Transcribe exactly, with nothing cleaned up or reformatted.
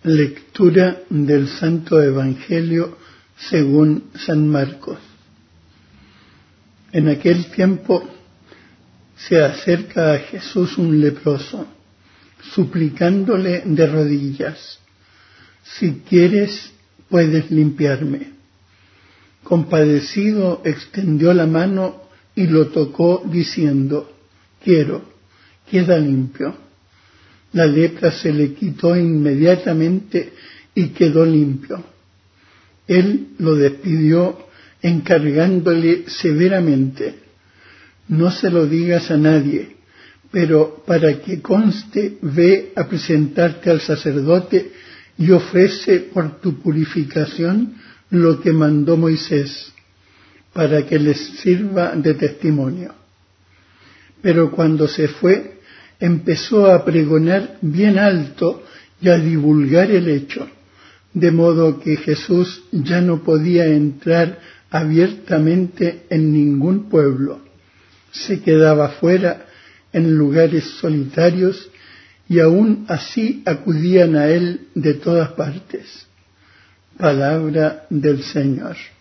Lectura del Santo Evangelio según San Marcos. En aquel tiempo se acerca a Jesús un leproso, suplicándole de rodillas: «Si quieres, puedes limpiarme». Compadecido, extendió la mano y lo tocó, diciendo: «Quiero, queda limpio». La lepra se le quitó inmediatamente y quedó limpio. Él lo despidió encargándole severamente: «No se lo digas a nadie, pero para que conste, ve a presentarte al sacerdote y ofrece por tu purificación lo que mandó Moisés, para que les sirva de testimonio». Pero cuando se fue, empezó a pregonar bien alto y a divulgar el hecho, de modo que Jesús ya no podía entrar abiertamente en ningún pueblo. Se quedaba fuera en lugares solitarios y aún así acudían a él de todas partes. Palabra del Señor.